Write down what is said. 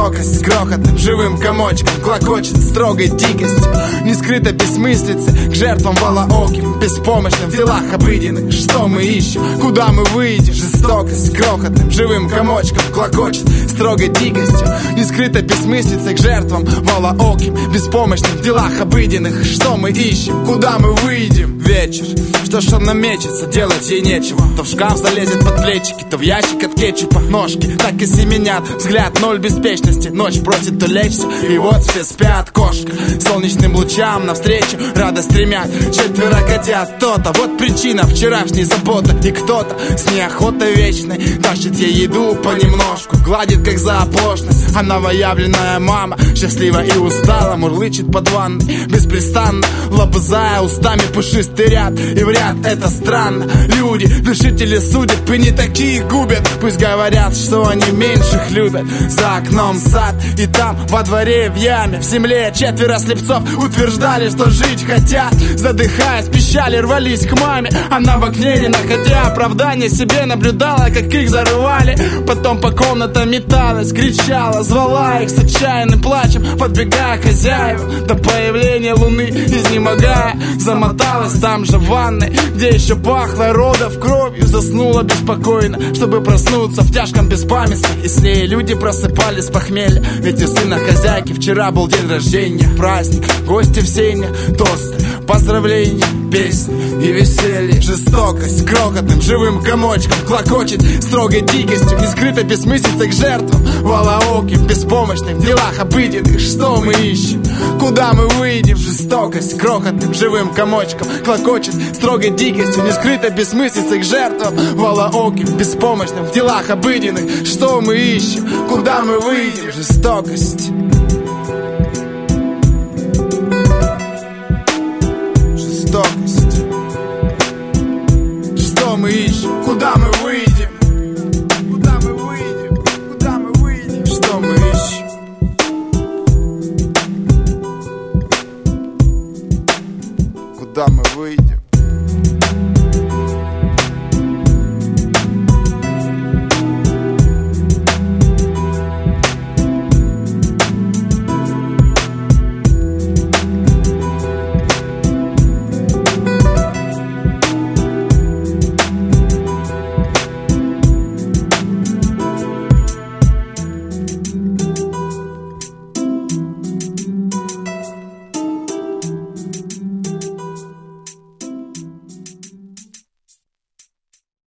Жестокость крохотным живым комочком клокочет строгой дикостью. Не скрыто бессмыслицы к жертвам волооким, беспомощным в делах обыденных. Что мы ищем, куда мы выйдем? Жестокость крохотным живым комочком клокочет строгой дикостью. Не скрыто бессмыслицы к жертвам волооким, беспомощным в делах обыденных. Что мы ищем, куда мы выйдем? Вечер, что ж он намечется, делать ей нечего. То в шкаф залезет под плечики, то в ящик от кетчупа. Ножки так и семенят, взгляд ноль беспечности. Ночь просит улечься, и вот все спят. Кошка солнечным лучам навстречу радость стремят. 4 котят, то-то, вот причина вчерашней заботы. И кто-то с неохотой вечной тащит ей еду понемножку, гладит как за оплошность. А новоявленная мама счастлива и устала, мурлычет под ванной беспрестанно, лобызая устами пушистый ряд. И в ряд это странно. Люди, вершители судеб, и не такие губят. Пусть говорят, что они меньших любят. За окном сад, и там во дворе в яме, в земле 4 слепцов утверждали, что жить хотят. Задыхаясь, пищали, рвались к маме. Она в окне, не находя оправдания себе, наблюдала, как их зарывали. Потом по комнатам металась, кричала, звала их с отчаянным плачем, подбегая к хозяевам. До появления луны, изнемогая, замоталась там же в ванной, где еще пахло родов кровью. Заснула беспокойно, чтобы проснуться в тяжком беспамятстве. И с ней люди просыпались с похмелья, ведь у сына хозяйки вчера был день рождения. Праздник, гости в сене, тосты, поздравления, песни и веселье. Жестокость крохотным живым комочком клокочет строгой дикостью, не скрыто бессмыслица к жертвам волооким, беспомощным в делах обыденных. Что мы ищем, куда мы выйдем? Жестокость крохотным живым комочком клокочет строгой дикостью, не скрыто бессмыслица к жертвам волооким, беспомощным в делах обыденных. Что мы ищем, куда мы выйдем? Жестокость.